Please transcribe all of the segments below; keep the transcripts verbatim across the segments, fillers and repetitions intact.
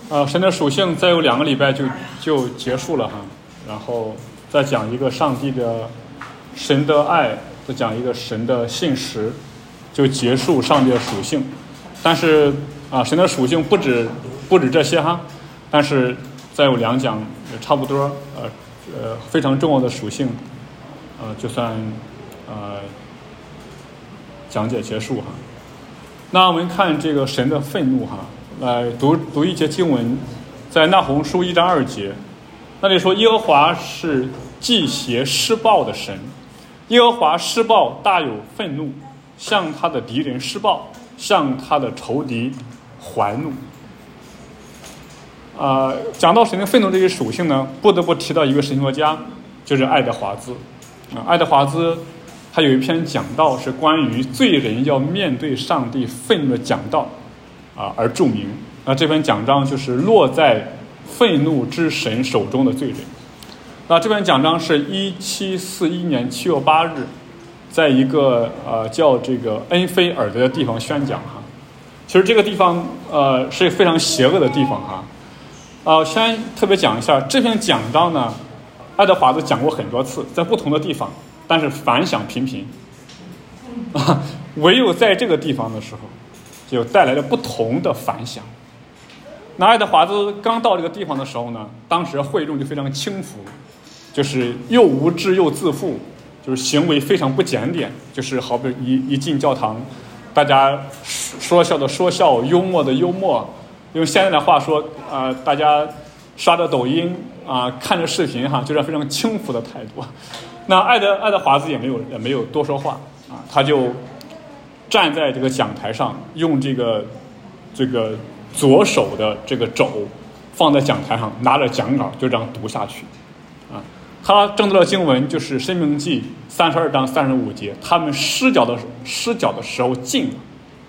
呃，神的属性再有两个礼拜就就结束了哈，然后再讲一个上帝的神的爱，再讲一个神的信实，就结束上帝的属性。但是啊，神的属性不止不止这些哈，但是再有两讲差不多，呃呃非常重要的属性，呃就算呃讲解结束哈。那我们看这个神的愤怒哈，来读读一节经文，在那鸿书一章二节，那里说耶和华是忌邪施暴的神，耶和华施暴大有愤怒，向他的敌人施暴，向他的仇敌还怒。呃，讲到神的愤怒这些属性呢，不得不提到一个神学家，就是爱德华兹。啊、呃，爱德华兹他有一篇讲道是关于罪人要面对上帝愤怒的讲道啊、呃、而著名。那这篇讲章就是落在愤怒之神手中的罪人。那这篇讲章是一七四一年七月八日，在一个呃叫这个恩菲尔德的地方宣讲哈。其实这个地方呃是非常邪恶的地方哈。呃，先特别讲一下这篇讲章呢，爱德华兹讲过很多次，在不同的地方，但是反响频频啊，唯有在这个地方的时候，就带来了不同的反响。那爱德华兹刚到这个地方的时候呢，当时会众就非常轻浮，就是又无知又自负，就是行为非常不检点，就是好比一一进教堂，大家说笑的说笑，幽默的幽默。用现在的话说，呃，大家刷着抖音啊、呃，看着视频哈，就是非常轻浮的态度。那爱德爱德华兹也没有也没有多说话啊，他就站在这个讲台上，用这个这个左手的这个肘放在讲台上，拿着讲稿就这样读下去啊。他正道的经文就是《申命记》三十二章三十五节，他们失脚的失脚的时候尽了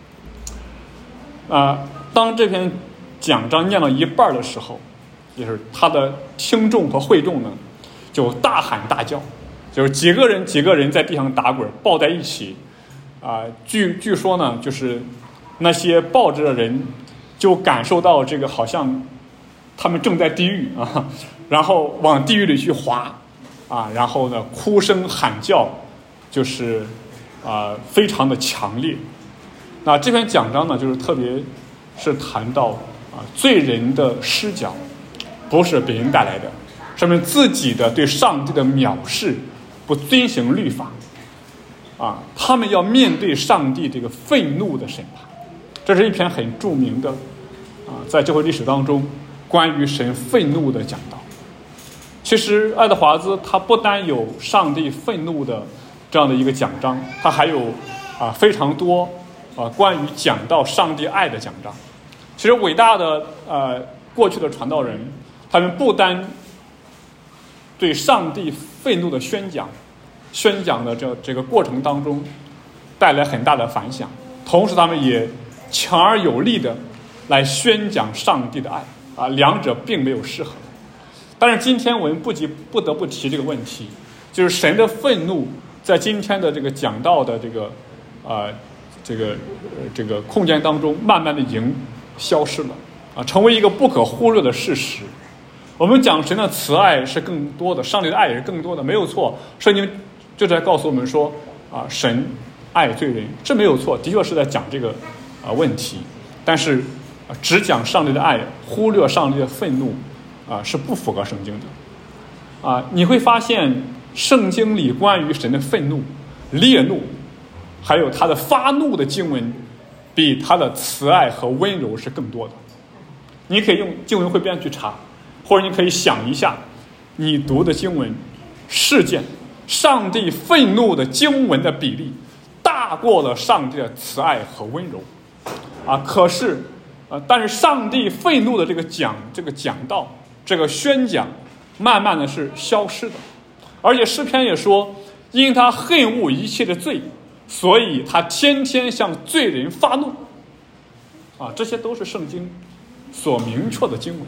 啊。当这篇讲章念到一半的时候，就是他的听众和会众呢，就大喊大叫，就是几个人几个人在地上打滚，抱在一起，啊、呃，据据说呢，就是那些抱着的人就感受到这个好像他们正在地狱啊，然后往地狱里去滑，啊，然后呢哭声喊叫，就是啊、呃、非常的强烈。那这篇讲章呢，就是特别是谈到。啊，罪人的失脚不是别人带来的，是他们自己的对上帝的藐视，不遵行律法，啊，他们要面对上帝这个愤怒的审判。这是一篇很著名的啊，在教会历史当中关于神愤怒的讲道。其实爱德华兹他不单有上帝愤怒的这样的一个讲章，他还有啊非常多啊关于讲到上帝爱的讲章。其实伟大的呃过去的传道人，他们不单对上帝愤怒的宣讲，宣讲的这这个过程当中带来很大的反响，同时他们也强而有力的来宣讲上帝的爱啊，两者并没有失衡。但是今天我们不及不得不提这个问题，就是神的愤怒在今天的这个讲道的这个啊、呃、这个、呃、这个空间当中，慢慢的已经消失了啊，成为一个不可忽略的事实。我们讲神的慈爱是更多的，上帝的爱也是更多的，没有错。圣经就在告诉我们说啊，神爱罪人，这没有错，的确是在讲这个啊问题。但是、啊、只讲上帝的爱，忽略上帝的愤怒啊，是不符合圣经的啊。你会发现圣经里关于神的愤怒、烈怒，还有他的发怒的经文，比他的慈爱和温柔是更多的。你可以用经文汇编去查，或者你可以想一下，你读的经文事件，上帝愤怒的经文的比例大过了上帝的慈爱和温柔啊。可是呃，但是上帝愤怒的这个讲这个讲道这个宣讲慢慢的是消失的。而且诗篇也说，因他恨恶一切的罪，所以他天天向罪人发怒啊，这些都是圣经所明确的经文。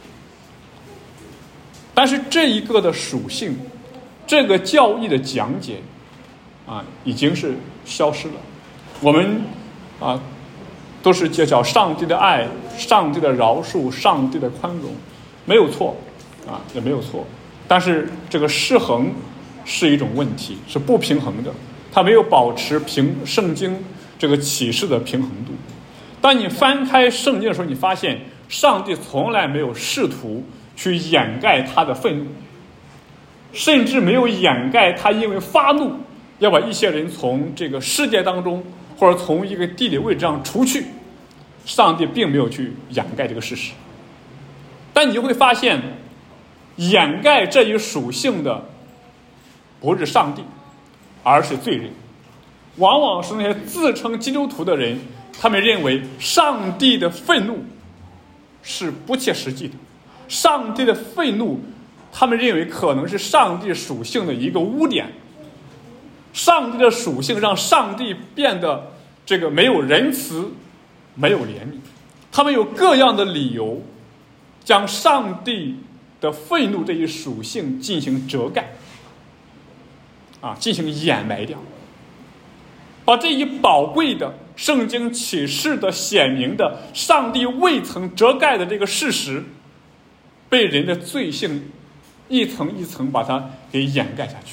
但是这一个的属性，这个教义的讲解啊，已经是消失了。我们啊，都是介绍上帝的爱上帝的饶恕、上帝的宽容，没有错啊，也没有错。但是这个失衡是一种问题，是不平衡的，它没有保持平圣经这个启示的平衡度。当你翻开圣经的时候，你发现上帝从来没有试图去掩盖他的愤怒，甚至没有掩盖他因为发怒要把一些人从这个世界当中或者从一个地理位置上除去，上帝并没有去掩盖这个事实。但你就会发现，掩盖这一属性的不是上帝，而是罪人。往往是那些自称基督徒的人，他们认为上帝的愤怒是不切实际的，上帝的愤怒他们认为可能是上帝属性的一个污点，上帝的属性让上帝变得这个没有仁慈，没有怜悯，他们有各样的理由将上帝的愤怒这一属性进行遮盖啊，进行掩埋掉，把这一宝贵的圣经启示的显明的上帝未曾遮盖的这个事实，被人的罪性一层一层把它给掩盖下去。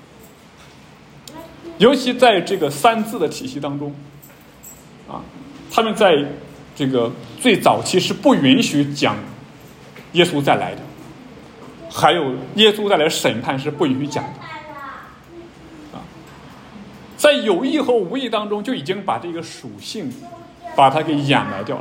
尤其在这个三字的体系当中啊，他们在这个最早期是不允许讲耶稣再来的，还有耶稣再来审判是不允许讲的啊，在有意和无意当中就已经把这个属性把它给掩埋掉了。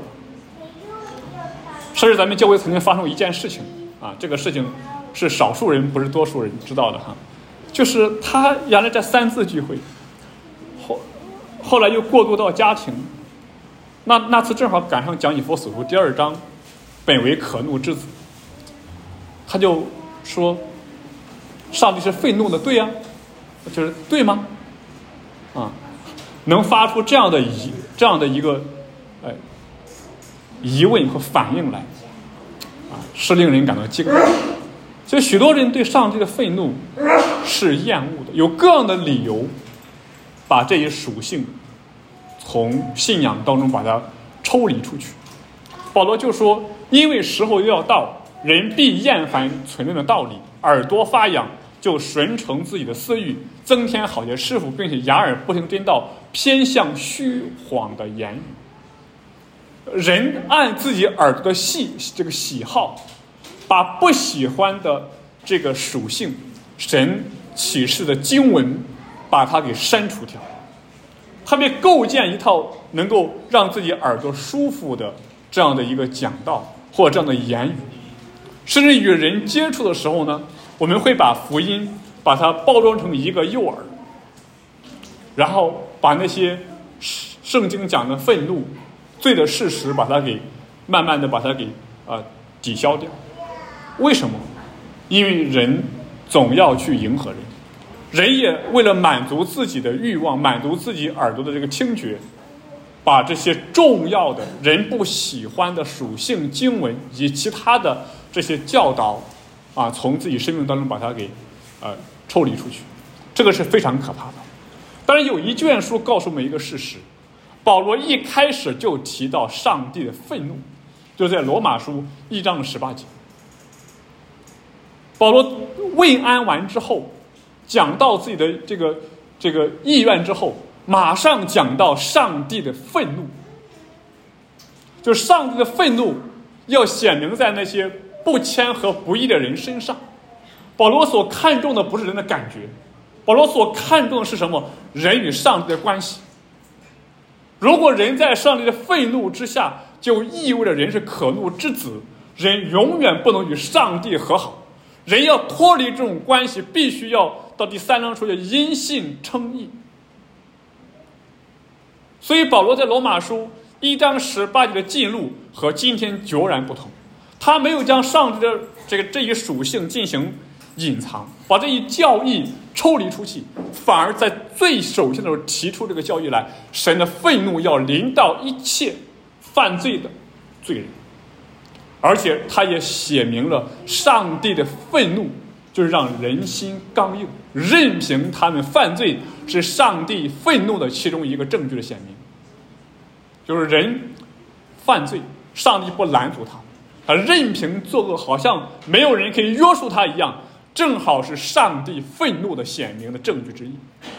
甚至咱们教会曾经发生过一件事情啊，这个事情是少数人不是多数人知道的哈，就是他原来在三字聚会，后后来又过渡到家庭，那那次正好赶上讲以弗所书第二章，本为可怒之子，他就说上帝是愤怒的，对呀、啊，就是对吗？啊，能发出这样的疑这样的一个哎疑问和反应来啊，是令人感到惊讶。所以许多人对上帝的愤怒是厌恶的，有各样的理由把这一属性从信仰当中把它抽离出去。保罗就说，因为时候要到，人必厌烦存论的道理，耳朵发痒，就顺承自己的私欲，增添好些师傅，并且哑耳不听真道，偏向虚谎的言语。人按自己耳朵的喜这个喜好，把不喜欢的这个属性，神启示的经文，把它给删除掉。他们构建一套能够让自己耳朵舒服的这样的一个讲道或这样的言语，甚至与人接触的时候呢，我们会把福音把它包装成一个诱饵，然后把那些圣经讲的愤怒罪的事实把它给慢慢的把它给呃抵消掉。为什么？因为人总要去迎合人，人也为了满足自己的欲望，满足自己耳朵的这个听觉，把这些重要的人不喜欢的属性经文以及其他的这些教导啊，从自己生命当中把它给呃抽离出去，这个是非常可怕的。当然有一卷书告诉我们一个事实，保罗一开始就提到上帝的愤怒，就在罗马书一章十八节。保罗慰安完之后，讲到自己的这个这个意愿之后，马上讲到上帝的愤怒，就是上帝的愤怒要显明在那些不谦和不义的人身上。保罗所看重的不是人的感觉，保罗所看重的是什么？人与上帝的关系。如果人在上帝的愤怒之下，就意味着人是可怒之子，人永远不能与上帝和好。人要脱离这种关系，必须要到第三章说的因信称义。所以保罗在罗马书一章十八节的记录和今天迥然不同，他没有将上帝的这个这一属性进行隐藏，把这一教义抽离出去，反而在最首先的时候提出这个教义来，神的愤怒要临到一切犯罪的罪人。而且他也写明了上帝的愤怒就是让人心刚硬，任凭他们犯罪是上帝愤怒的其中一个证据的显明。就是人犯罪， 上帝不拦阻他，他任凭作恶，好像没有人可以约束他一样，正好是上帝愤怒的显明的证据之一。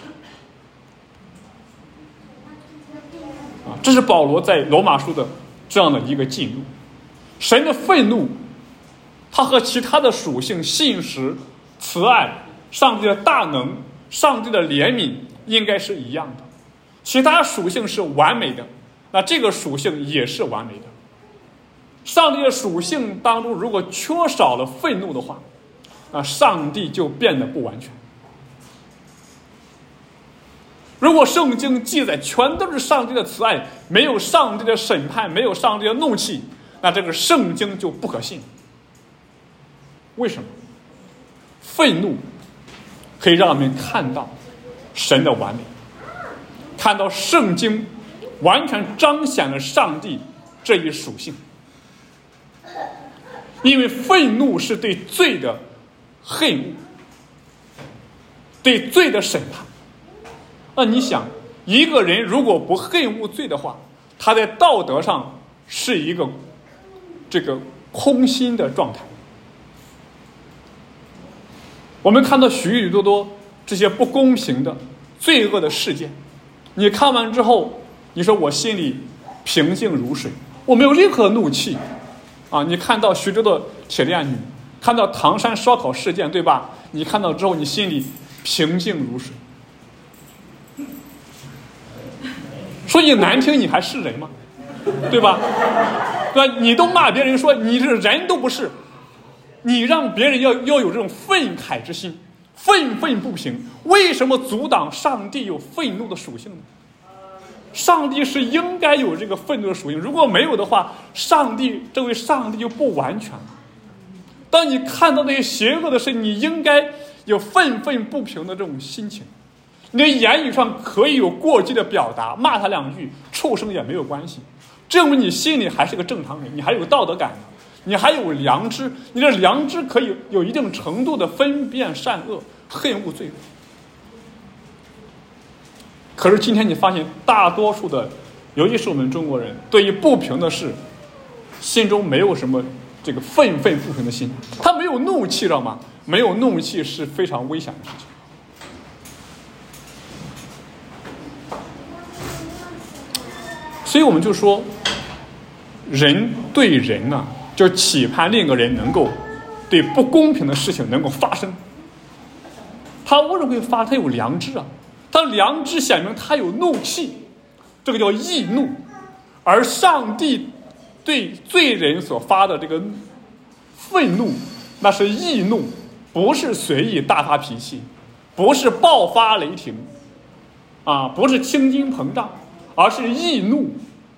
啊，这是保罗在罗马书的这样的一个记录。神的愤怒，它和其他的属性，信实、慈爱、上帝的大能、上帝的怜悯应该是一样的。其他属性是完美的，那这个属性也是完美的。上帝的属性当中如果缺少了愤怒的话，那上帝就变得不完全。如果圣经记载全都是上帝的慈爱，没有上帝的审判，没有上帝的怒气，那这个圣经就不可信。为什么？愤怒可以让我们看到神的完美，看到圣经完全彰显了上帝这一属性。因为愤怒是对罪的恨恶，对罪的审判。那你想，一个人如果不恨恶罪的话，他在道德上是一个这个空心的状态。我们看到许许多多这些不公平的罪恶的事件，你看完之后，你说我心里平静如水，我没有任何怒气啊！你看到徐州的铁链女，看到唐山烧烤事件，对吧？你看到之后，你心里平静如水。说你难听，你还是人吗？对吧？对吧？你都骂别人说你是人都不是，你让别人要要有这种愤慨之心，愤愤不平。为什么阻挡上帝有愤怒的属性呢？上帝是应该有这个愤怒的属性，如果没有的话，上帝这位上帝就不完全了。当你看到那些邪恶的事，你应该有愤愤不平的这种心情。你的言语上可以有过激的表达，骂他两句，畜生也没有关系，证明你心里还是个正常人，你还有道德感的，你还有良知，你的良知可以有一定程度的分辨善恶，恨恶罪恶。可是今天你发现，大多数的，尤其是我们中国人，对于不平的事，心中没有什么这个愤愤不平的心，他没有怒气，知道吗？没有怒气是非常危险的事情。所以我们就说，人对人呢、啊，就期盼另一个人能够对不公平的事情能够发声。他为什么会发？他有良知啊，他良知显明他有怒气，这个叫易怒。而上帝对罪人所发的这个愤怒，那是易怒，不是随意大发脾气，不是爆发雷霆，啊，不是青筋膨胀，而是易怒。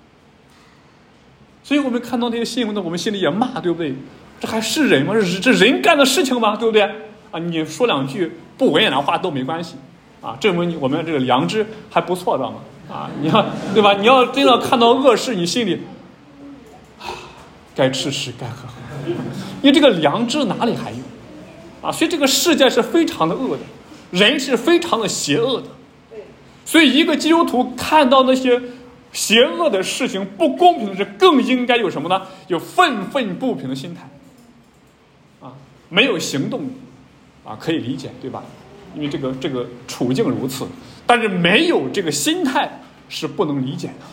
所以我们看到这些新闻呢，我们心里也骂，对不对？这还是人吗？这这人干的事情吗？对不对？啊，你说两句不文雅的话都没关系，啊，证明我们这个良知还不错，知道吗？啊，你要对吧？你要真的看到恶事，你心里该吃吃，该喝喝，因为这个良知哪里还有？啊，所以这个世界是非常的恶的，人是非常的邪恶的。所以一个基督徒看到那些邪恶的事情、不公平的事，更应该有什么呢？有愤愤不平的心态。啊，没有行动，啊，可以理解，对吧？因为这个这个处境如此，但是没有这个心态是不能理解的。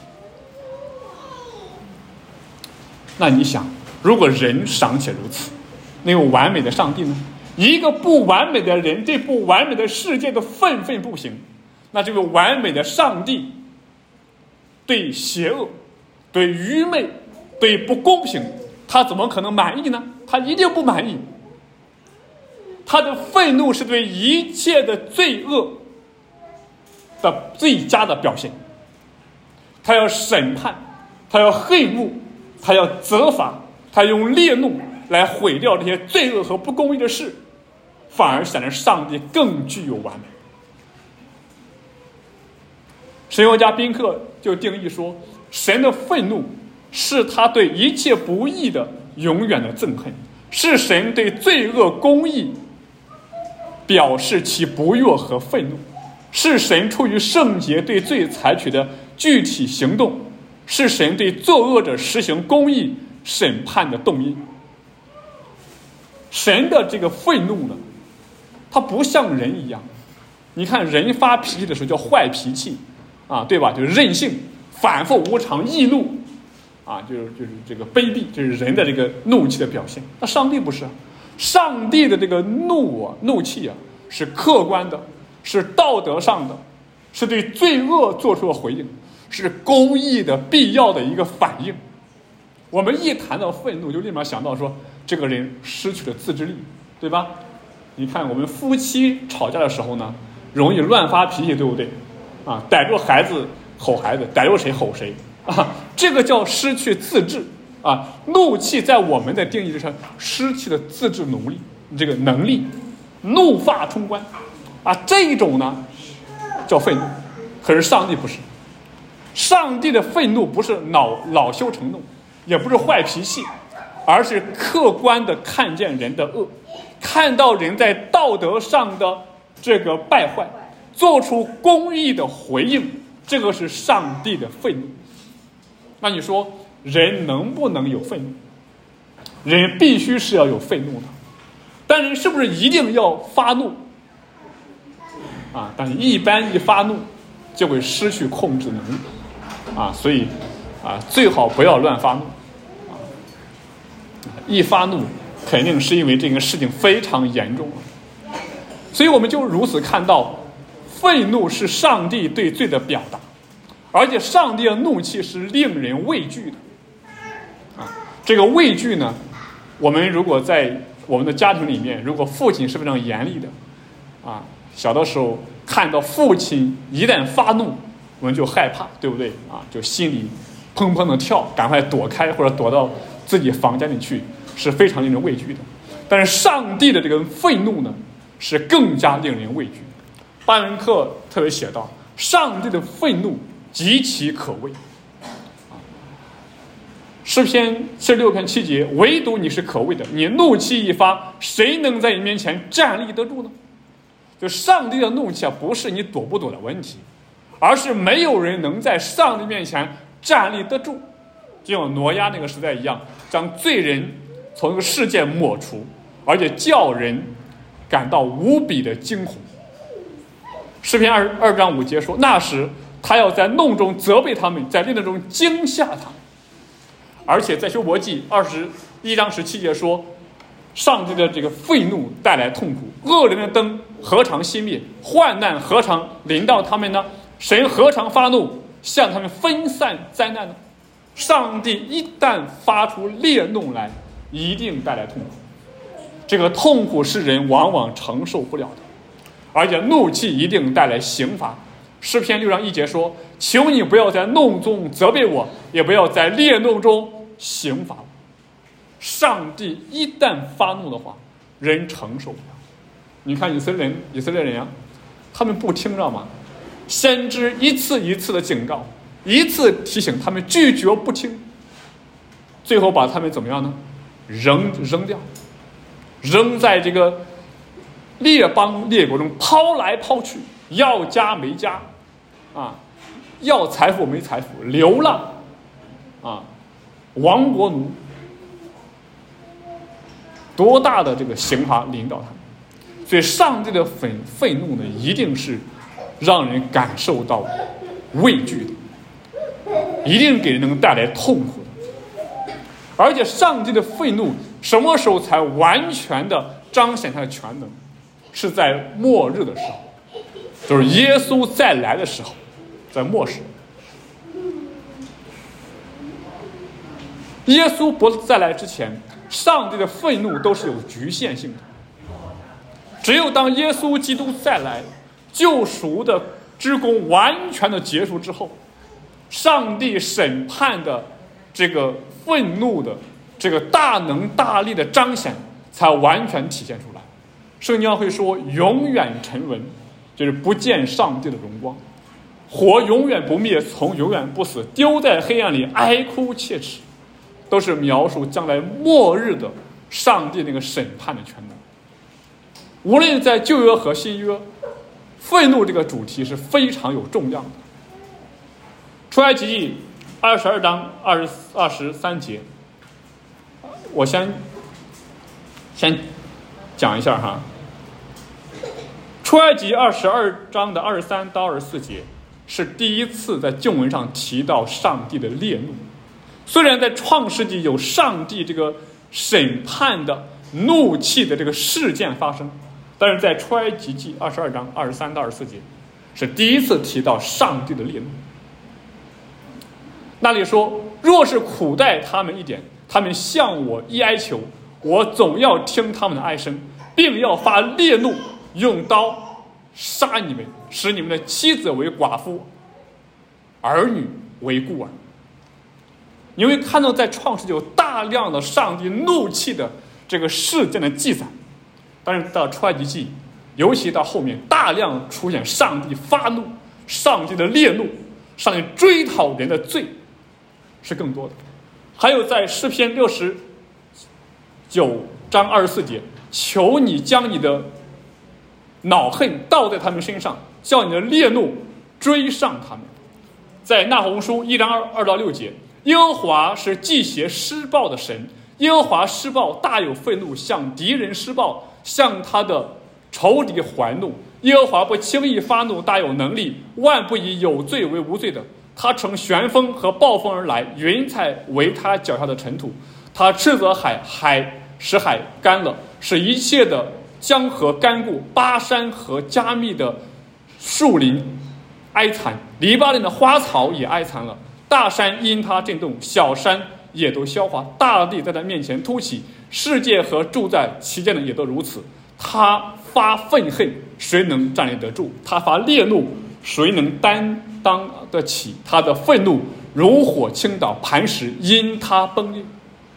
那你想，如果人尚且如此，那有完美的上帝呢？一个不完美的人对不完美的世界的愤愤不平，那这个完美的上帝对邪恶、对愚昧、对不公平，他怎么可能满意呢？他一定不满意。他的愤怒是对一切的罪恶的最佳的表现。他要审判，他要恨恶，他要责罚，他用烈怒来毁掉这些罪恶和不公义的事，反而显得上帝更具有完美。神学家宾克就定义说，神的愤怒是他对一切不义的永远的憎恨，是神对罪恶公义表示其不悦和愤怒，是神出于圣洁对罪采取的具体行动， 是神对作恶者实行公义审判的动因。神的这个愤怒呢，它不像人一样，你看人发脾气的时候叫坏脾气啊，对吧？就是任性、反复无常、易怒啊，就是就是这个卑鄙，这是人的这个怒气的表现。那上帝不是啊，上帝的这个怒啊、怒气啊，是客观的，是道德上的，是对罪恶做出了回应，是公义的必要的一个反应。我们一谈到愤怒，就立马想到说这个人失去了自制力，对吧？你看我们夫妻吵架的时候呢，容易乱发脾气，对不对？啊，逮住孩子吼孩子，逮住谁吼谁啊，这个叫失去自制啊。怒气在我们的定义之上，失去了自制能力，这个能力，怒发冲冠啊，这种呢叫愤怒。可是上帝不是，上帝的愤怒不是恼恼羞成怒，也不是坏脾气，而是客观的看见人的恶，看到人在道德上的这个败坏，做出公义的回应，这个是上帝的愤怒。那你说人能不能有愤怒？人必须是要有愤怒的，但人是不是一定要发怒啊？但是一般一发怒就会失去控制能力啊，所以啊，最好不要乱发怒啊！一发怒肯定是因为这个事情非常严重了，所以我们就如此看到，愤怒是上帝对罪的表达，而且上帝的怒气是令人畏惧的啊！这个畏惧呢，我们如果在我们的家庭里面，如果父亲是非常严厉的啊，小的时候看到父亲一旦发怒，我们就害怕，对不对啊？就心里砰砰的跳，赶快躲开或者躲到自己房间里去，是非常令人畏惧的。但是上帝的这个愤怒呢，是更加令人畏惧。巴门克特别写道，上帝的愤怒极其可畏。诗篇七十六篇七节，唯独你是可畏的，你怒气一发，谁能在你面前站立得住呢？就上帝的怒气啊，不是你躲不躲的问题，而是没有人能在上帝面前站立得住，就像挪亚那个时代一样，将罪人从这个世界抹除，而且叫人感到无比的惊恐。诗篇二二章五节说，那时他要在怒中责备他们，在烈怒中惊吓他们。而且在修伯记二十一章十七节说，上帝的这个愤怒带来痛苦，恶人的灯何尝熄灭，患难何尝临到他们呢？神何尝发怒，向他们分散灾难呢？上帝一旦发出烈怒来，一定带来痛苦，这个痛苦是人往往承受不了的，而且怒气一定带来刑罚。诗篇六章一节说，求你不要在怒中责备我，也不要在烈怒中刑罚我。上帝一旦发怒的话，人承受不了。你看以色列人，以色列人啊，他们不听，知道吗？先知一次一次的警告，一次提醒，他们拒绝不听，最后把他们怎么样呢？扔扔掉，扔在这个列邦列国中抛来抛去，要家没家啊，要财富没财富，流浪啊，亡国奴，多大的这个刑罚临到他们。所以上帝的愤愤怒呢，一定是让人感受到畏惧的，一定给人能带来痛苦的。而且上帝的愤怒什么时候才完全的彰显他的全能？是在末日的时候，就是耶稣再来的时候，在末世。耶稣不再来之前，上帝的愤怒都是有局限性的。只有当耶稣基督再来，救赎的之功完全的结束之后，上帝审判的这个愤怒的这个大能大力的彰显才完全体现出来。圣经会说，永远沉沦，就是不见上帝的荣光；火永远不灭，从永远不死，丢在黑暗里哀哭切齿，都是描述将来末日的上帝那个审判的全能。无论在旧约和新约，愤怒这个主题是非常有重量的。出埃及记二十二章二十二十三节，我先先讲一下哈。出埃及二十二章的二十三到二十四节是第一次在经文上提到上帝的烈怒。虽然在创世纪有上帝这个审判的怒气的这个事件发生，但是在出埃及记二十二章二十三到二十四节是第一次提到上帝的烈怒。那里说，若是苦待他们一点，他们向我一哀求，我总要听他们的哀声，并要发烈怒，用刀杀你们，使你们的妻子为寡妇，儿女为孤儿。你会看到在创世纪有大量的上帝怒气的这个事件的记载，但是到出埃及记，尤其到后面大量出现上帝发怒，上帝的烈怒，上帝追讨人的罪是更多的。还有在诗篇六十九章二十四节，求你将你的恼恨倒在他们身上，叫你的烈怒追上他们。在那鸿书一章二二到六节，耶和华是忌邪施暴的神，耶和华施暴大有愤怒，向敌人施暴，向他的仇敌还怒。耶和华不轻易发怒，大有能力，万不以有罪为无罪的。他乘旋风和暴风而来，云彩为他脚下的尘土。他斥责海，海使海干了，使一切的江河干固。巴山和加密的树林哀惨，黎巴嫩的花草也哀惨了。大山因他震动，小山也都消化，大地在他面前凸起，世界和住在其间的也都如此。他发愤恨，谁能站立得住？他发烈怒，谁能担当得起？他的愤怒如火倾倒磐石，因他崩裂。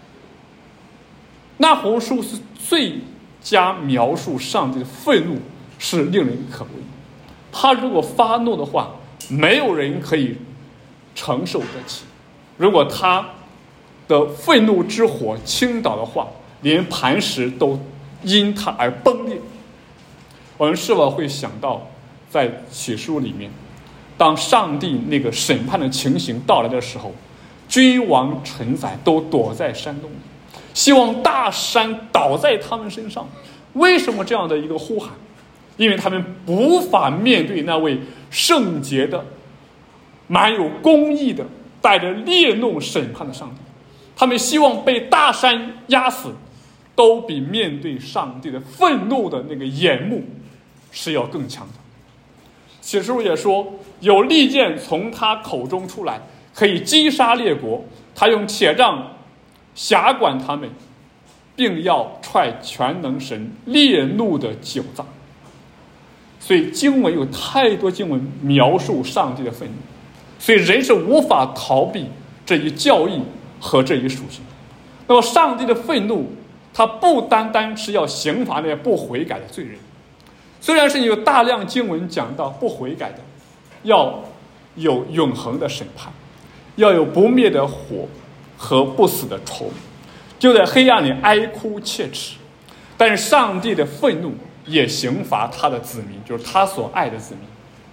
那鸿书是最佳描述上帝的愤怒，是令人可畏。他如果发怒的话，没有人可以承受得起。如果他的愤怒之火倾倒的话，连磐石都因他而崩裂。我们是否会想到在启示录里面，当上帝那个审判的情形到来的时候，君王臣宰都躲在山洞里，希望大山倒在他们身上。为什么这样的一个呼喊？因为他们无法面对那位圣洁的、满有公义的、带着烈怒审判的上帝。他们希望被大山压死，都比面对上帝的愤怒的那个眼目是要更强的。启示录也说，有利剑从他口中出来，可以击杀列国。他用铁杖辖管他们，并要踹全能神烈怒的酒脏。所以经文有太多经文描述上帝的愤怒，所以人是无法逃避这一教义和这一属性。那么上帝的愤怒，他不单单是要刑罚那些不悔改的罪人，虽然是有大量经文讲到不悔改的要有永恒的审判，要有不灭的火和不死的仇，就在黑暗里哀哭切齿。但是上帝的愤怒也刑罚他的子民，就是他所爱的子民。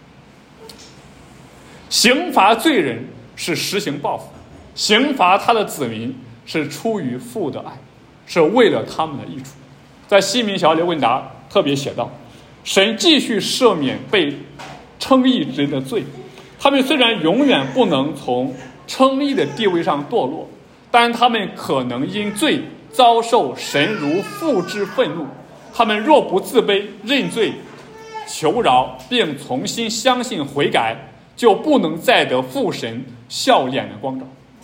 刑罚罪人是实行报复，刑罚他的子民是出于父的爱，是为了他们的益处。在西敏小姐问答特别写道，神继续赦免被称义之人的罪，他们虽然永远不能从称义的地位上堕落，但他们可能因罪遭受神如父之愤怒。他们若不自卑认罪求饶，并重新相信悔改，就不能再得父神笑脸的光照。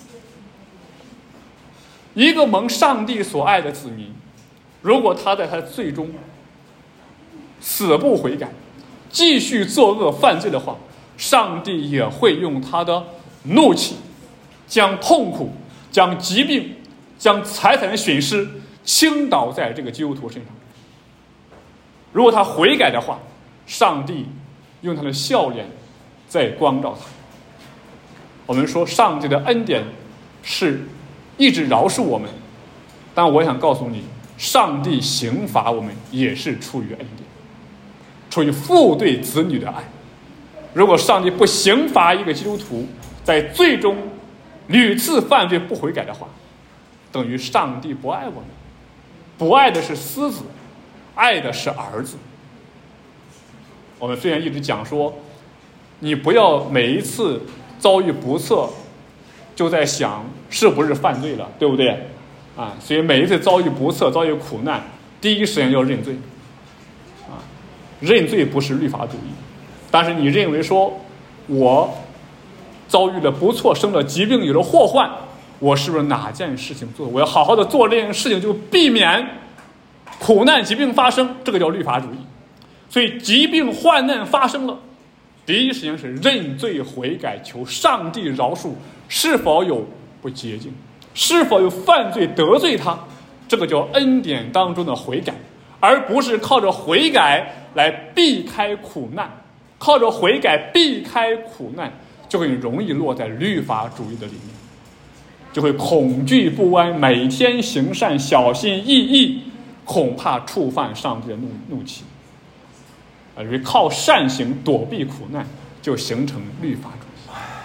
一个蒙上帝所爱的子民，如果他在他的罪中死不悔改，继续作恶犯罪的话，上帝也会用他的怒气，将痛苦、将疾病、将财产的损失倾倒在这个基督徒身上。如果他悔改的话，上帝用他的笑脸在光照他。我们说上帝的恩典是一直饶恕我们，但我想告诉你，上帝刑罚我们也是出于恩典，出于父对子女的爱。如果上帝不刑罚一个基督徒在最终屡次犯罪不悔改的话，等于上帝不爱我们。不爱的是私子，爱的是儿子。我们虽然一直讲说，你不要每一次遭遇不测就在想是不是犯罪了，对不对啊？所以每一次遭遇不测遭遇苦难，第一时间要认罪啊！认罪不是律法主义，但是你认为说我遭遇了不测，生了疾病，有了祸患，我是不是哪件事情做？我要好好的做这件事情，就避免苦难疾病发生，这个叫律法主义。所以疾病患难发生了，第一时间是认罪悔改，求上帝饶恕。是否有不洁净，是否有犯罪得罪他，这个叫恩典当中的悔改，而不是靠着悔改来避开苦难。靠着悔改避开苦难，就会容易落在律法主义的里面，就会恐惧不安，每天行善，小心翼翼，恐怕触犯上帝的怒怒气。而是靠善行躲避苦难，就形成律法主义。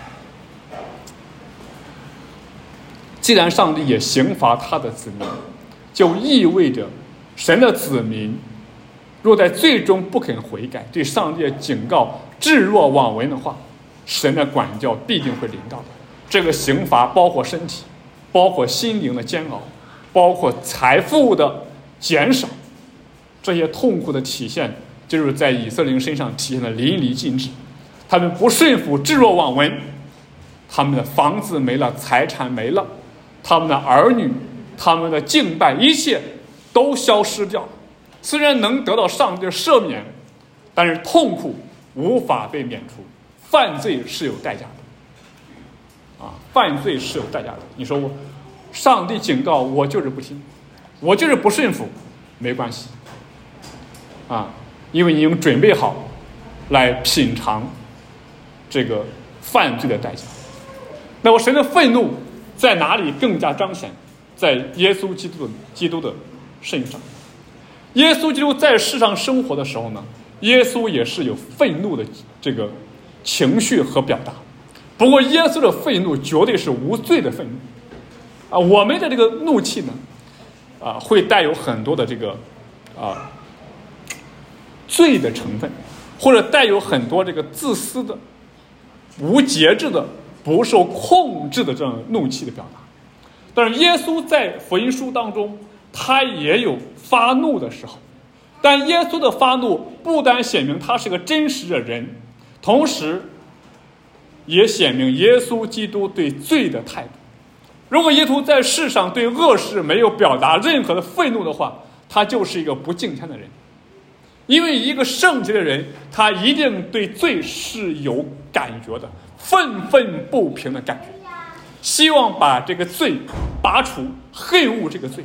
既然上帝也刑罚他的子民，就意味着神的子民若在最终不肯悔改，对上帝的警告置若罔闻的话，神的管教必定会临到的。这个刑罚包括身体，包括心灵的煎熬，包括财富的减少，这些痛苦的体现就是在以色列人身上体现的淋漓尽致。他们不顺服，置若罔闻，他们的房子没了，财产没了，他们的儿女，他们的敬拜，一切都消失掉了。虽然能得到上帝的赦免，但是痛苦无法被免除。犯罪是有代价的啊，犯罪是有代价的。你说我上帝警告我就是不听，我就是不顺服，没关系啊，因为你已经准备好来品尝这个犯罪的代价。那么神的愤怒在哪里更加彰显？在耶稣基督的基督的身上。耶稣基督在世上生活的时候呢，耶稣也是有愤怒的这个情绪和表达。不过耶稣的愤怒绝对是无罪的愤怒啊！我们的这个怒气呢，啊，会带有很多的这个啊罪的成分，或者带有很多这个自私的、无节制的、不受控制的这种怒气的表达。但是耶稣在福音书当中，他也有发怒的时候，但耶稣的发怒不单显明他是个真实的人，同时也显明耶稣基督对罪的态度。如果耶稣在世上对恶事没有表达任何的愤怒的话，他就是一个不敬天的人。因为一个圣洁的人，他一定对罪是有感觉的，愤愤不平的感觉，希望把这个罪拔除，恨恶这个罪。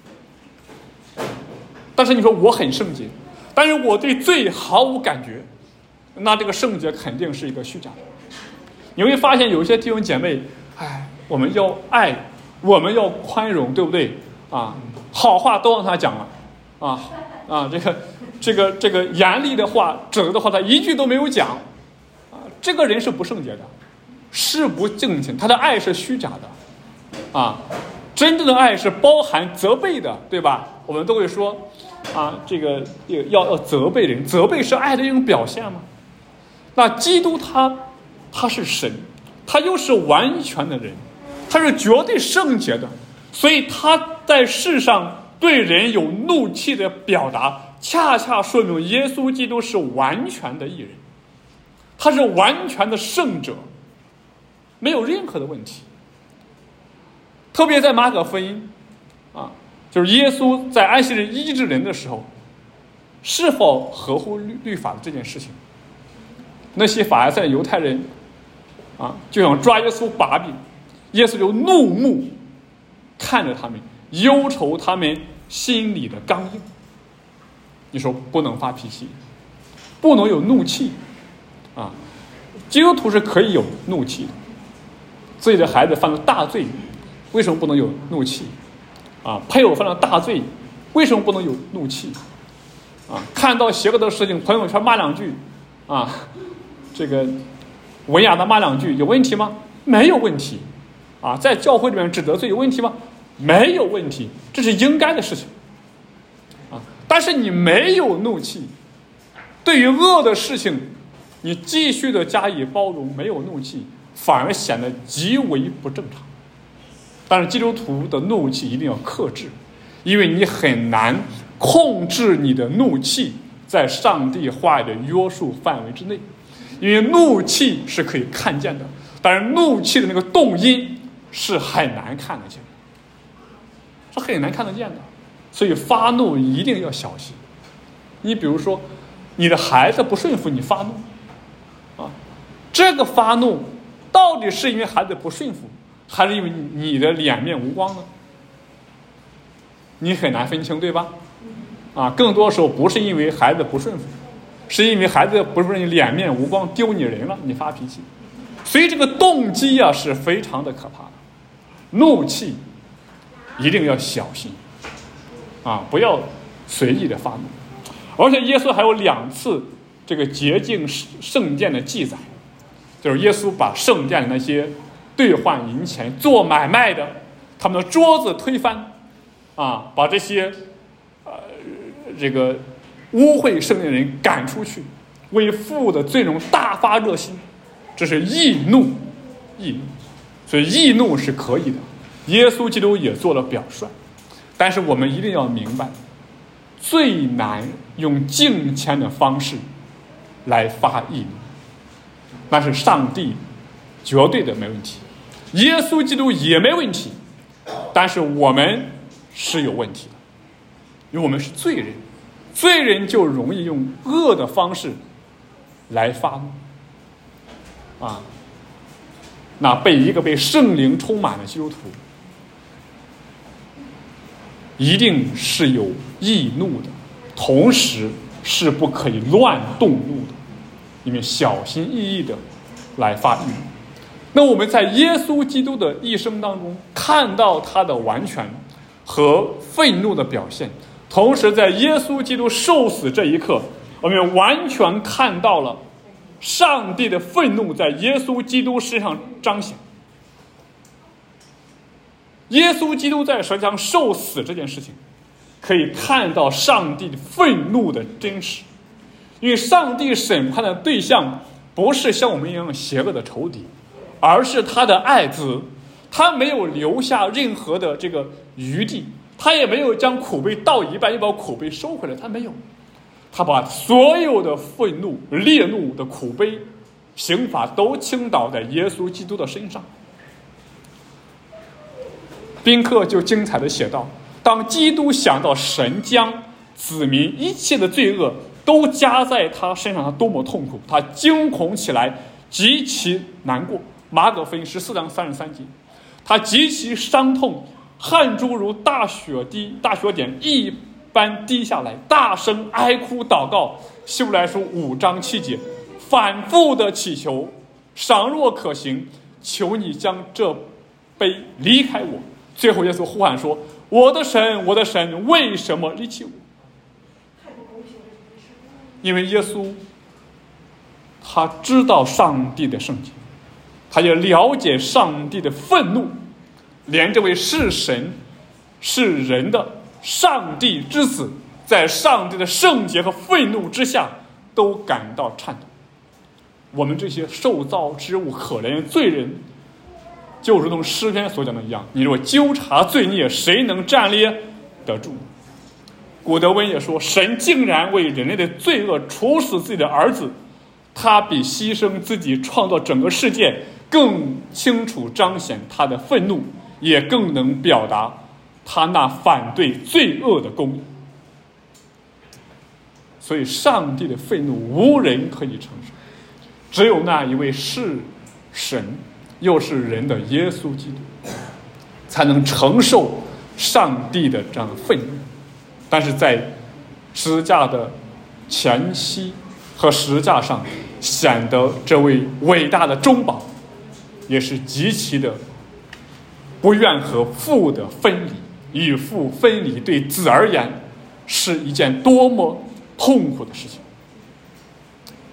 但是你说我很圣洁，但是我对罪毫无感觉，那这个圣洁肯定是一个虚假的。你会发现有一些弟兄姐妹，哎，我们要爱，我们要宽容，对不对啊？好话都让他讲了啊啊，这个这个这个严厉的话、指责的话，他一句都没有讲啊。这个人是不圣洁的，是不敬虔，他的爱是虚假的啊。真正的爱是包含责备的，对吧？我们都会说啊，这个要要责备人，责备是爱的一种表现吗？那基督他他是神，他又是完全的人，他是绝对圣洁的，所以他在世上对人有怒气的表达，恰恰说明耶稣基督是完全的义人，他是完全的圣者，没有任何的问题。特别在马可福音啊，就是耶稣在安息日医治人的时候，是否合乎律律法的这件事情，那些法利赛犹太人啊，就想抓耶稣把柄，耶稣就怒目看着他们，忧愁他们心里的刚硬。你说不能发脾气，不能有怒气啊！基督徒是可以有怒气的，自己的孩子犯了大罪，为什么不能有怒气啊？配偶犯了大罪，为什么不能有怒气啊？看到邪恶的事情，朋友圈骂两句啊，这个文雅的骂两句，有问题吗？没有问题啊！ 啊，在教会里面指得罪有问题吗？没有问题，这是应该的事情啊。但是你没有怒气，对于恶的事情你继续的加以包容，没有怒气，反而显得极为不正常。但是基督徒的怒气一定要克制，因为你很难控制你的怒气在上帝话语的约束范围之内，因为怒气是可以看见的，但是怒气的那个动因是很难看得见的，是很难看得见的。所以发怒一定要小心。你比如说你的孩子不顺服你发怒啊，这个发怒到底是因为孩子不顺服，还是因为你的脸面无光呢？你很难分清，对吧？啊，更多时候不是因为孩子不顺服，是因为孩子不是你脸面无光丢你人了，你发脾气。所以这个动机啊是非常的可怕的，怒气一定要小心啊，不要随意的发怒。而且耶稣还有两次这个洁净圣殿的记载，就是耶稣把圣殿的那些兑换银钱做买卖的，他们的桌子推翻啊，把这些呃这个污秽圣殿的人赶出去，为父的罪荣大发热心，这是易怒，易怒。所以易怒是可以的，耶稣基督也做了表率。但是我们一定要明白，最难用敬虔的方式来发易怒，那是上帝绝对的没问题，耶稣基督也没问题，但是我们是有问题的，因为我们是罪人，罪人就容易用恶的方式来发怒啊。那被一个被圣灵充满的基督徒，一定是有易怒的，同时是不可以乱动怒的，因为小心翼翼的来发易怒。那我们在耶稣基督的一生当中看到他的完全和愤怒的表现，同时在耶稣基督受死这一刻，我们完全看到了上帝的愤怒在耶稣基督身上彰显。耶稣基督在十字架上受死这件事情，可以看到上帝愤怒的真实，因为上帝审判的对象不是像我们一样邪恶的仇敌，而是他的爱子，他没有留下任何的这个余地，他也没有将苦杯倒一半又把苦杯收回来，他没有，他把所有的愤怒烈怒的苦杯刑罚都倾倒在耶稣基督的身上。宾客就精彩的写道，当基督想到神将子民一切的罪恶都加在他身上，他多么痛苦，他惊恐起来，极其难过。马可福音十四章三十三节，他极其伤痛，汗珠如大雪滴大雪点一般滴下来，大声哀哭祷告。希伯来书五章七节，反复的祈求，倘若可行，求你将这杯离开我。最后耶稣呼喊说，我的神，我的神，为什么离弃我？因为耶稣他知道上帝的圣洁，他也了解上帝的愤怒，连这位是神是人的上帝之子，在上帝的圣洁和愤怒之下都感到颤抖。我们这些受造之物，可怜的罪人，就如同诗篇所讲的一样，你若纠察罪孽，谁能站立得住？古德温也说，神竟然为人类的罪恶处死自己的儿子，他比牺牲自己创造整个世界更清楚彰显他的愤怒，也更能表达他那反对罪恶的公义。所以上帝的愤怒无人可以承受，只有那一位是神又是人的耶稣基督才能承受上帝的这样的愤怒。但是在十字架的前夕和十字架上，显得这位伟大的中保也是极其的不愿和父的分离，与父分离对子而言是一件多么痛苦的事情。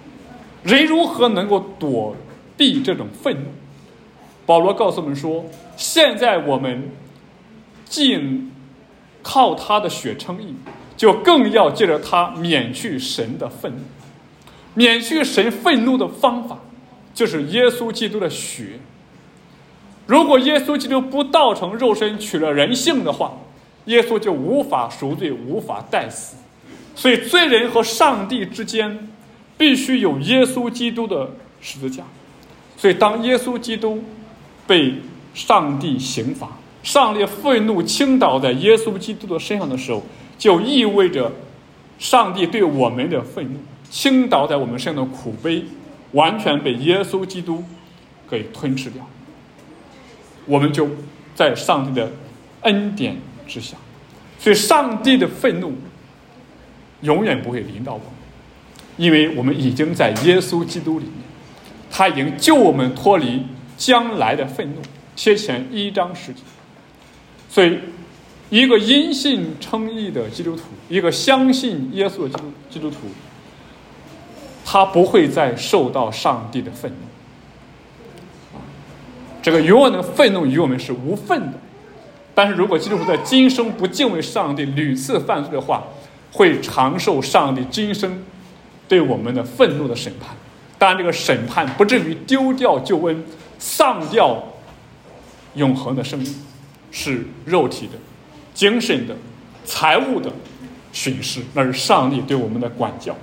人如何能够躲避这种愤怒？保罗告诉我们说， 现在我们既靠他的血称义，就更要借着他免去神的愤怒。免去神愤怒的方法就是耶稣基督的血。如果耶稣基督不道成肉身取了人性的话，耶稣就无法赎罪，无法代死。所以罪人和上帝之间必须有耶稣基督的十字架。所以当耶稣基督被上帝刑罚，上帝愤怒倾倒在耶稣基督的身上的时候，就意味着上帝对我们的愤怒倾倒在我们身上的苦悲完全被耶稣基督给吞噬掉，我们就在上帝的恩典之下。所以上帝的愤怒永远不会临到我们，因为我们已经在耶稣基督里面，他已经救我们脱离将来的愤怒。帖前一章十节。所以一个因信称义的基督徒，一个相信耶稣的基督基督徒，他不会再受到上帝的愤怒。这个永远的愤怒与我们是无份的。但是如果基督徒在今生不敬畏上帝，屡次犯罪的话，会长受上帝今生对我们的愤怒的审判。当然这个审判不至于丢掉救恩，丧掉永恒的生命，是肉体的、精神的、财务的损失，那是上帝对我们的管教。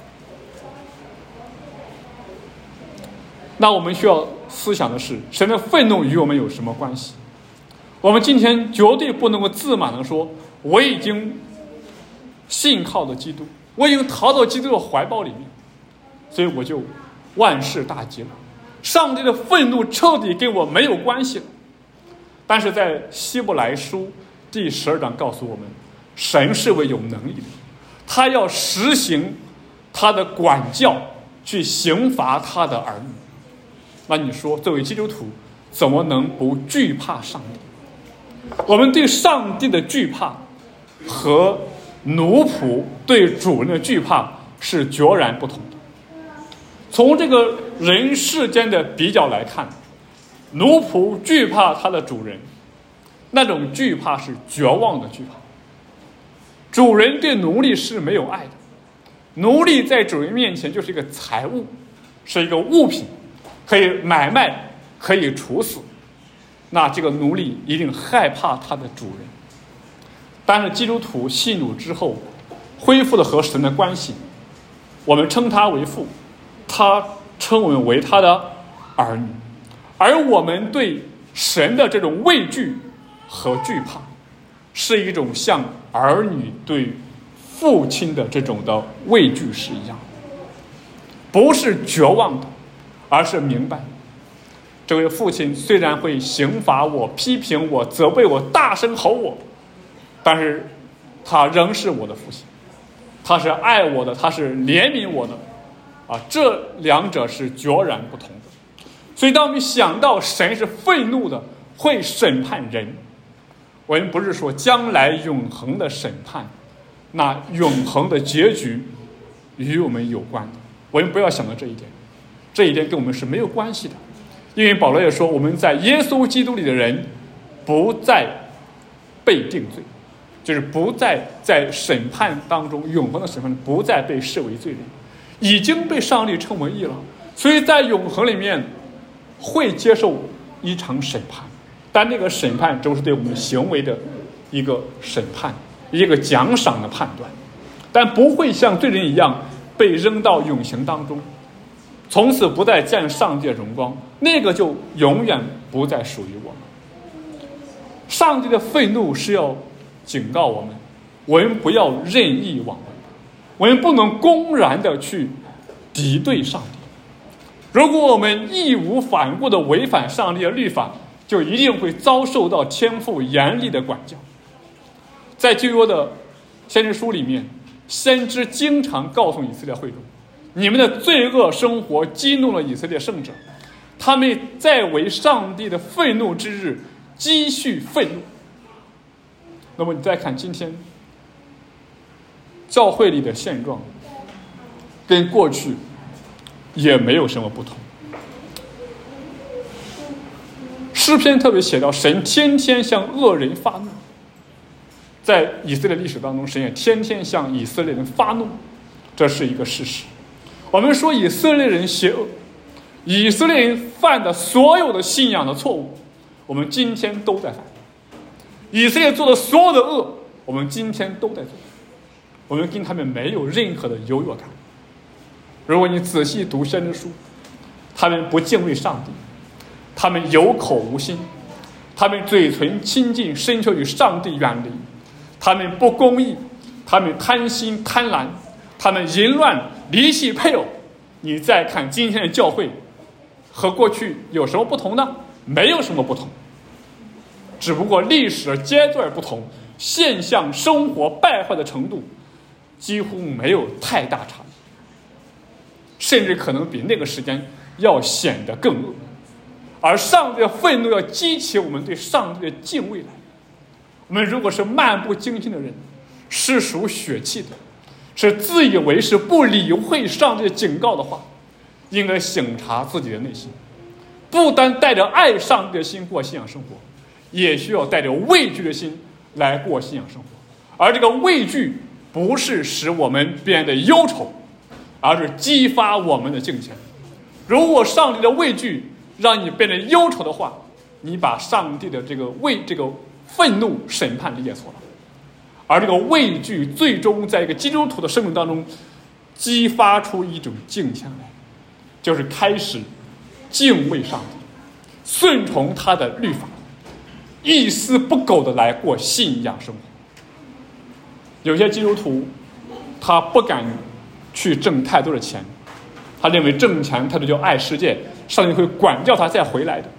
那我们需要思想的是，神的愤怒与我们有什么关系？我们今天绝对不能够自满地说，我已经信靠了基督，我已经逃到基督的怀抱里面，所以我就万事大吉了，上帝的愤怒彻底跟我没有关系了。但是在希伯来书第十二章告诉我们，神是为有能力的，他要实行他的管教，去刑罚他的儿女。那你说作为基督徒怎么能不惧怕上帝？我们对上帝的惧怕和奴仆对主人的惧怕是决然不同的。从这个人世间的比较来看，奴仆惧怕他的主人，那种惧怕是绝望的惧怕。主人对奴隶是没有爱的，奴隶在主人面前就是一个财物，是一个物品，可以买卖，可以处死。那这个奴隶一定害怕他的主人。但是基督徒信主之后，恢复了和神的关系，我们称他为父，他称我们为他的儿女。而我们对神的这种畏惧和惧怕，是一种像儿女对父亲的这种的畏惧是一样，不是绝望的，而是明白这位父亲虽然会刑罚我、批评我、责备我、大声吼我，但是他仍是我的父亲，他是爱我的，他是怜悯我的啊，这两者是决然不同的。所以当我们想到神是愤怒的，会审判人，我们不是说将来永恒的审判，那永恒的结局与我们有关的，我们不要想到这一点，这一点跟我们是没有关系的。因为保罗也说，我们在耶稣基督里的人不再被定罪，就是不再在审判当中，永恒的审判不再被视为罪人，已经被上帝称为义了。所以在永恒里面会接受一场审判，但那个审判都是对我们行为的一个审判，一个奖赏的判断，但不会像罪人一样被扔到永刑当中，从此不再见上帝的荣光，那个就永远不再属于我们。上帝的愤怒是要警告我们，我们不要任意妄为，我们不能公然的去敌对上帝。如果我们义无反顾的违反上帝的律法，就一定会遭受到天父严厉的管教。在旧约的先知书里面，先知经常告诉以色列会众，你们的罪恶生活激怒了以色列圣者，他们在为上帝的愤怒之日积蓄愤怒。那么你再看今天教会里的现状，跟过去也没有什么不同。 诗篇特别写到，神天天向恶人发怒。在以色列历史当中，神也天天向以色列人发怒，这是一个事实。我们说以色列人邪恶，以色列人犯的所有的信仰的错误，我们今天都在犯。以色列做的所有的恶，我们今天都在做。我们跟他们没有任何的优越感。如果你仔细读先知书，他们不敬畏上帝，他们有口无心，他们嘴唇亲近，身却与上帝远离，他们不公义，他们贪心贪婪，他们淫乱离弃配偶。你再看今天的教会和过去有什么不同呢？没有什么不同，只不过历史阶段不同，现象生活败坏的程度几乎没有太大差异，甚至可能比那个时间要显得更恶。而上帝的愤怒要激起我们对上帝的敬畏来。我们如果是漫不经心的人，是属血气的，是自以为是不理会上帝的警告的话，应该省察自己的内心，不单带着爱上帝的心过信仰生活，也需要带着畏惧的心来过信仰生活。而这个畏惧不是使我们变得忧愁，而是激发我们的敬虔。如果上帝的畏惧让你变得忧愁的话，你把上帝的这个畏这个愤怒审判理解错了。而这个畏惧最终在一个基督徒的生命当中激发出一种敬虔来，就是开始敬畏上帝，顺从他的律法，一丝不苟的来过信仰生活。有些基督徒他不敢去挣太多的钱，他认为挣钱他就叫爱世界，上帝会管教他再回来的。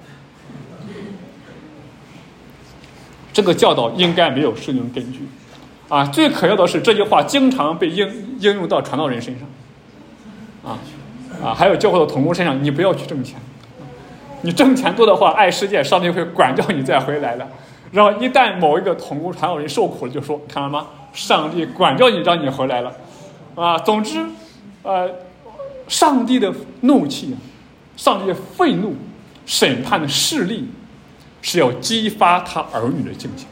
这个教导应该没有圣经根据啊！最可笑的是这句话经常被应应用到传道人身上啊啊！还有教会的同工身上，你不要去挣钱，你挣钱多的话，爱世界，上帝会管教你再回来的。然后一旦某一个同工传道人受苦了，就说看到吗？上帝管教你，让你回来了啊！总之，呃，上帝的怒气，上帝的愤怒、审判的势力，是要激发他儿女的敬虔。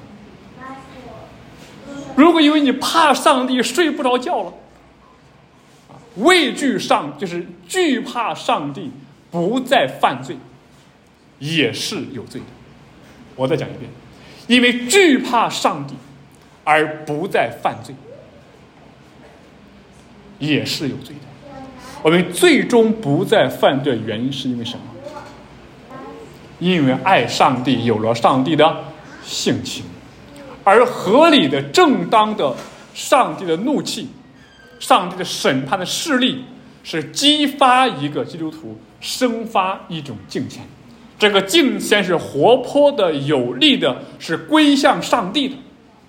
如果因为你怕上帝睡不着觉了，畏惧上就是惧怕上帝不再犯罪，也是有罪的。我再讲一遍，因为惧怕上帝而不再犯罪，也是有罪的。我们最终不再犯罪的原因是因为什么？因为爱上帝，有了上帝的性情，而合理的正当的上帝的怒气，上帝的审判的势力，是激发一个基督徒生发一种敬虔。这个敬虔是活泼的、有力的，是归向上帝的。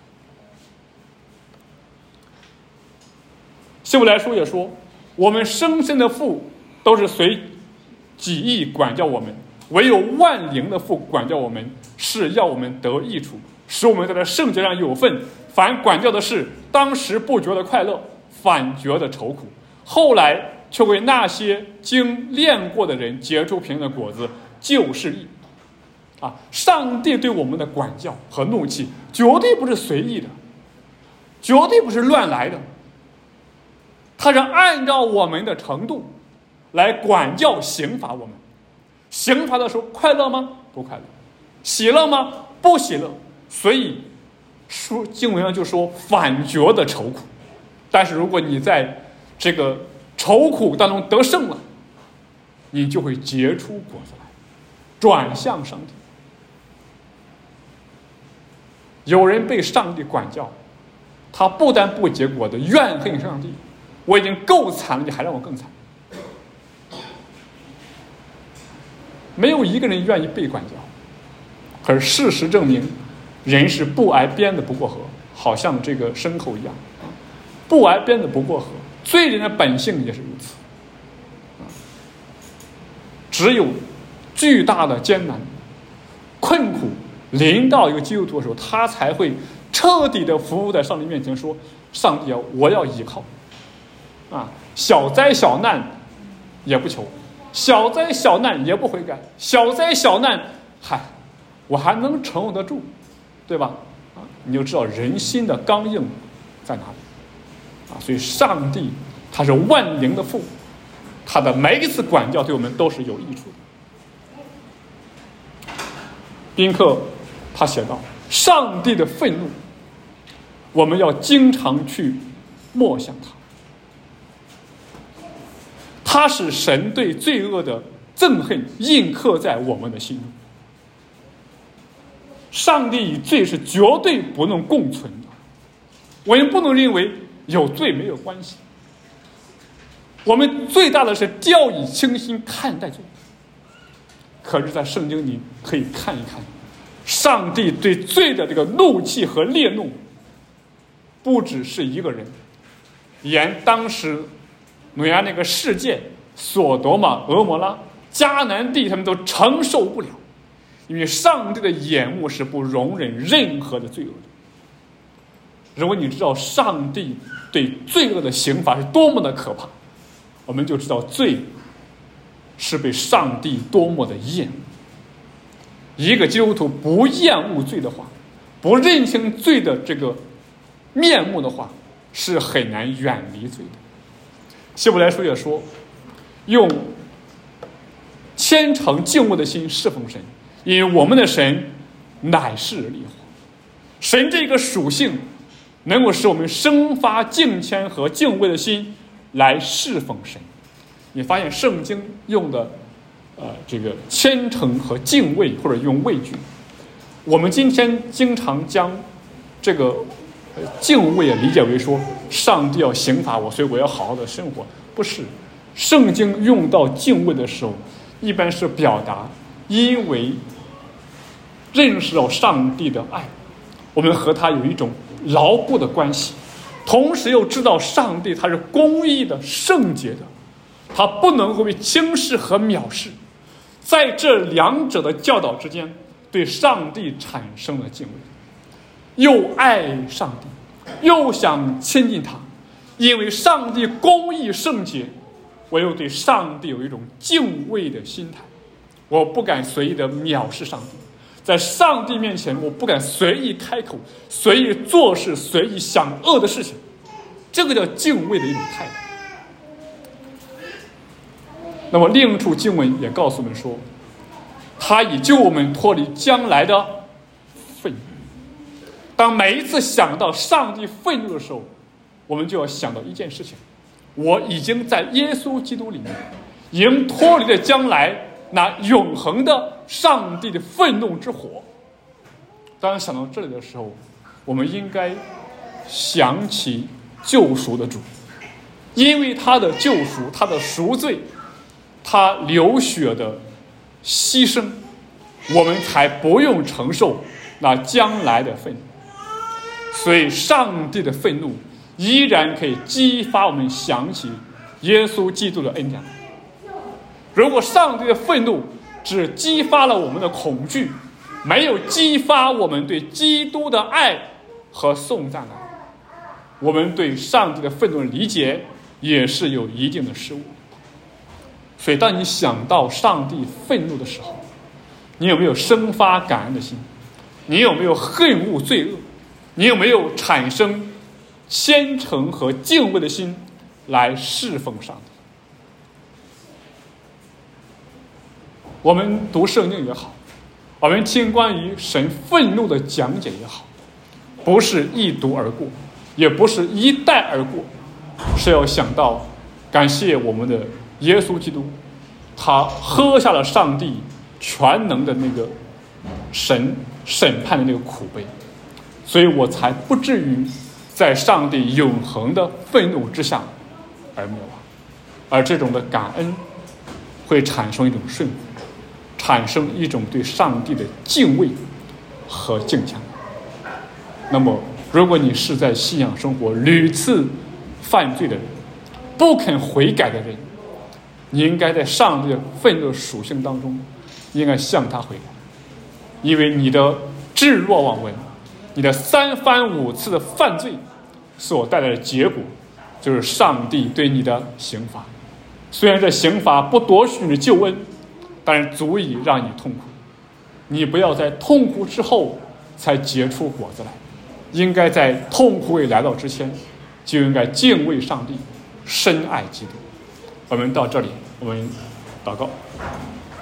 希伯来书也说，我们生身的父都是随己意管教我们，唯有万灵的父管教我们，是要我们得益处，使我们在这圣洁上有份。凡管教的事，当时不觉得快乐，反觉得愁苦，后来却为那些经练过的人结出平安的果子，就是义。啊，上帝对我们的管教和怒气绝对不是随意的，绝对不是乱来的，他是按照我们的程度来管教刑罚我们。刑罚的时候快乐吗？不快乐。喜乐吗？不喜乐。所以说经文上就说反觉的愁苦。但是如果你在这个愁苦当中得胜了，你就会结出果子来，转向上帝。有人被上帝管教，他不但不结果的怨恨上帝，我已经够惨了，你还让我更惨。没有一个人愿意被管教，可是事实证明，人是不挨鞭的不过河，好像这个牲口一样，不挨鞭的不过河。罪人的本性也是如此，只有巨大的艰难、困苦临到一个基督徒的时候，他才会彻底的服务在上帝面前，说：“上帝啊，我要依靠。”啊，小灾小难也不求，小灾小难也不悔改，小灾小难，嗨， 我还能承受得住，对吧？啊，你就知道人心的刚硬在哪里啊！所以上帝他是万灵的父，他的每一次管教对我们都是有益处的。宾客他写道：上帝的愤怒，我们要经常去默想他。他使神对罪恶的憎恨印刻在我们的心中。上帝与罪是绝对不能共存的，我们不能认为有罪没有关系。我们最大的是掉以轻心看待罪，可是在圣经里可以看一看，上帝对罪的这个怒气和烈怒，不只是一个人，连当时挪亚那个世界，索多玛、俄摩拉、迦南地，他们都承受不了，因为上帝的眼目是不容忍任何的罪恶的。如果你知道上帝对罪恶的刑罚是多么的可怕，我们就知道罪是被上帝多么的厌恶。一个基督徒不厌恶罪的话，不认清罪的这个面目的话，是很难远离罪的。希伯来书也说，用虔诚敬畏的心侍奉神，因为我们的神乃是烈火。神这个属性能够使我们生发敬虔和敬畏的心来侍奉神。你发现圣经用的呃这个虔诚和敬畏，或者用畏惧，我们今天经常将这个敬畏理解为说上帝要刑罚我，所以我要好好的生活。不是，圣经用到敬畏的时候，一般是表达因为认识到上帝的爱，我们和他有一种牢固的关系，同时又知道上帝他是公义的、圣洁的，他不能够被轻视和藐视。在这两者的教导之间，对上帝产生了敬畏，又爱上帝，又想亲近他。因为上帝公义圣洁，我又对上帝有一种敬畏的心态，我不敢随意的藐视上帝，在上帝面前我不敢随意开口，随意做事，随意想恶的事情，这个叫敬畏的一种态度。那么另一处经文也告诉我们说，他已救我们脱离将来的愤怒。当每一次想到上帝愤怒的时候，我们就要想到一件事情，我已经在耶稣基督里面，已经脱离了将来那永恒的上帝的愤怒之火。当想到这里的时候，我们应该想起救赎的主，因为他的救赎，他的赎罪，他流血的牺牲，我们才不用承受那将来的愤怒。所以上帝的愤怒依然可以激发我们想起耶稣基督的恩典。如果上帝的愤怒只激发了我们的恐惧，没有激发我们对基督的爱和颂赞来，我们对上帝的愤怒的理解也是有一定的失误。所以当你想到上帝愤怒的时候，你有没有生发感恩的心？你有没有恨恶罪恶？你有没有产生虔诚和敬畏的心来侍奉上帝？我们读圣经也好，我们听关于神愤怒的讲解也好，不是一读而过，也不是一带而过，是要想到感谢我们的耶稣基督，他喝下了上帝全能的那个神审判的那个苦杯，所以我才不至于在上帝永恒的愤怒之下而灭亡。而这种的感恩会产生一种顺服，产生一种对上帝的敬畏和敬虔。那么如果你是在信仰生活屡次犯罪的人，不肯悔改的人，你应该在上帝的愤怒属性当中应该向他悔改，因为你的置若罔闻，你的三番五次的犯罪所带来的结果就是上帝对你的刑罚。虽然这刑罚不夺取你的救恩，但是足以让你痛苦。 你不要在痛苦之后才结出果子来，应该在痛苦未来到之前，就应该敬畏上帝，深爱基督。我们到这里，我们祷告。